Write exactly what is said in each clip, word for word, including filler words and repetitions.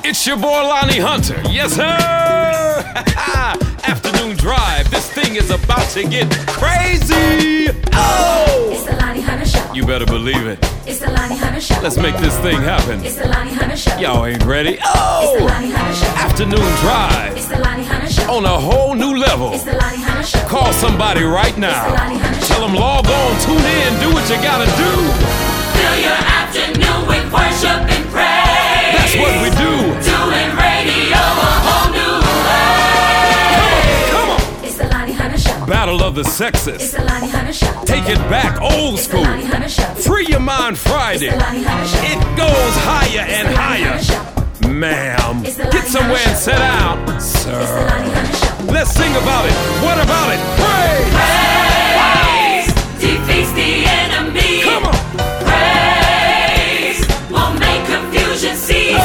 It's your boy Lonnie Hunter. Yes, sir. Afternoon drive. This thing is about to get crazy. Oh! It's the Lonnie Hunter Show. You better believe it. It's the Lonnie Hunter Show. Let's make this thing happen. It's the Lonnie Hunter Show. Y'all ain't ready. Oh! It's the Lonnie Hunter Show. Afternoon drive. It's the Lonnie Hunter Show. On a whole new level. It's the Lonnie Hunter Show. Call somebody right now. It's the Lonnie Hunter Show. Tell them log on, tune in, do what you gotta do. Fill your afternoon with worship and praise. That's what we do. Doing radio a whole new way. Come on, come on. It's the Lonnie Hunter Show. Battle of the It's sexes. the Lonnie Hunter Show. Take it back, old It's the school. Lonnie Hunter Show. Free your mind Friday. It's the Lonnie Hunter Show. It goes higher and It's the Lonnie higher. Hunter Show. Ma'am, It's the get Lonnie somewhere Hunter and Show. sit down. It's the Lonnie Sir, Hunter Show. let's sing about it. What about it? Praise. Praise defeats the enemy. Come on. Praise will make confusion cease.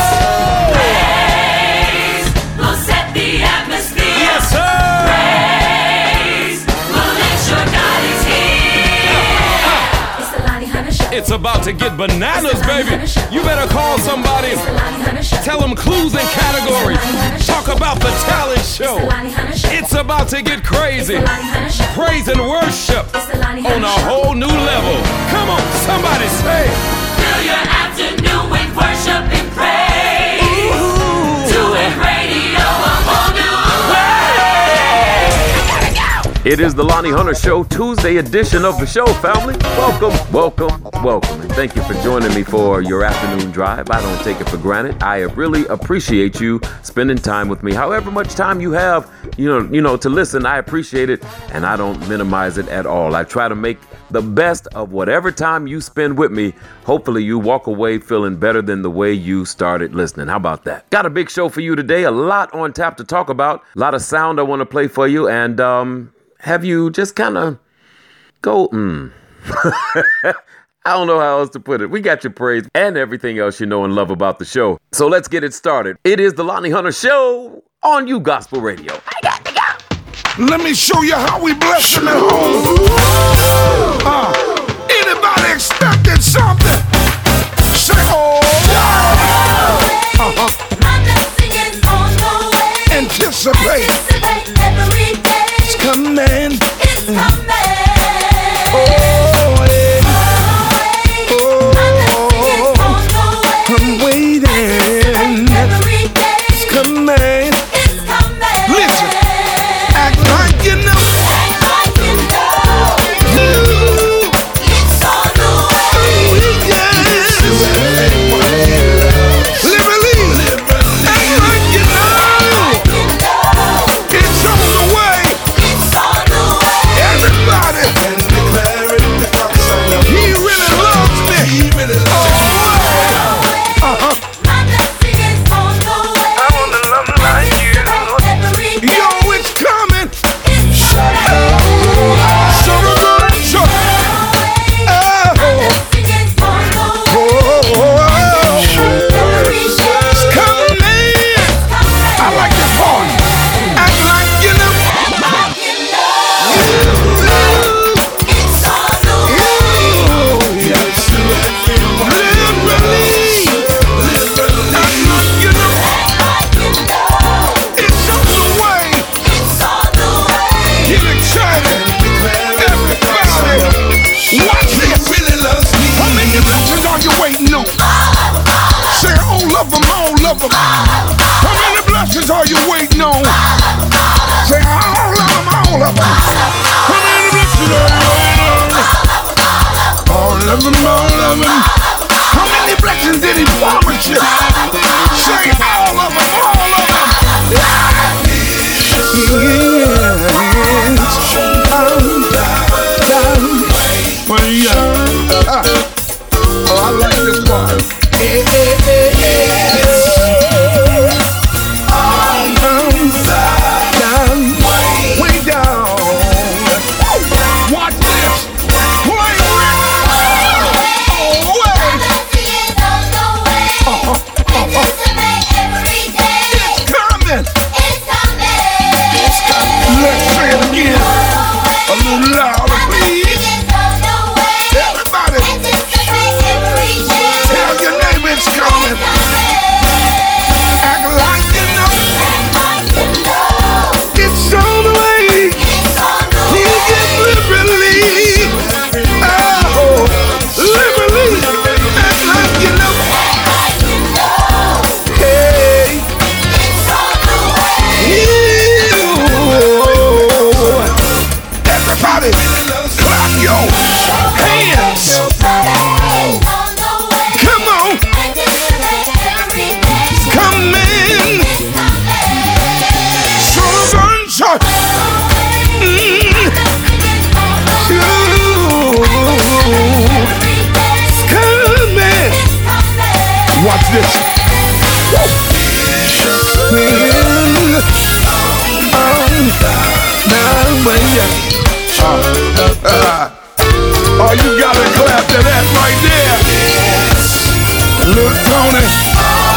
Praise will set the atmosphere. Yes, sir. Praise will ensure God is here. It's the Lonnie Hunter Show. It's about to get bananas, baby. You better call somebody. It's the Lonnie Hunter Show. Tell them clues and categories. Talk about the talent show. It's the Lonnie Hunter Show. It's about to get crazy. It's the Lonnie Hunter Show. Praise and worship It's the Lonnie on Hunter a Show. whole new level. Come on, somebody say. Fill your afternoon with worship and praise. Ooh. Doing radio a whole new way. It is the Lonnie Hunter Show, Tuesday edition of the show, family. Welcome, welcome, welcome. And thank you for joining me for your afternoon drive. I don't take it for granted. I really appreciate you spending time with me. However much time you have, you know, you know, to listen, I appreciate it, and I don't minimize it at all. I try to make the best of whatever time you spend with me. Hopefully you walk away feeling better than the way you started listening. How about that? Got a big show for you today. A lot on tap to talk about. A lot of sound I want to play for you, and um have you just kind of go, mm. I don't know how else to put it. We got your praise and everything else you know and love about the show. So let's get it started. It is the Lonnie Hunter Show on You Gospel Radio. I got to go. Let me show you how we bless them at home. Uh, anybody expected something? Say, oh, uh-huh. Anticipate. Every day. It's coming. It's coming. Oh, yeah. Oh, I'm waiting. Every day. It's coming. It's coming. Listen, act like you know. Act like you know. Ooh, It's on the way. ooh, yes. Live and leave. Act like you know. It's on the way. It's on the way. Everybody. He really loves me. Oh, uh-huh. My blessing is on the way. I wanna love you like you. Every day. Yo, it's coming. It's coming. So good, so. My blessing is on the way. Oh, oh, oh. Every day. It's coming. I like this part. Act like you know. Like you know. It's on the way. Ooh, yes. Liberally. Act like you know. Like you know. It's on the way. It's on the way. Get excited. Everybody. Watch this. How many blessings are you waiting on? Say all of them, all of them. How many blessings are you waiting on? Say all of them, all of them. How many blessings are you waiting on? All of them, all of them. How many blessings did he promise you? Say all of them, all of them. Yes, I'm down. Well, yeah. Ah. Oh, I like this part. Eh, eh, eh, eh. I'm down, way down. Watch this. Play with. Oh, wait. Blessing is on the way. Anticipate every day. It's coming. It's coming. Let's say it again. A little louder, please. Blessing is on the way. Everybody, Anticipate every day. tell your neighbor it's coming. It's coming. Act Watch this. Woo. Oh, you gotta clap to that right there. Little Tony.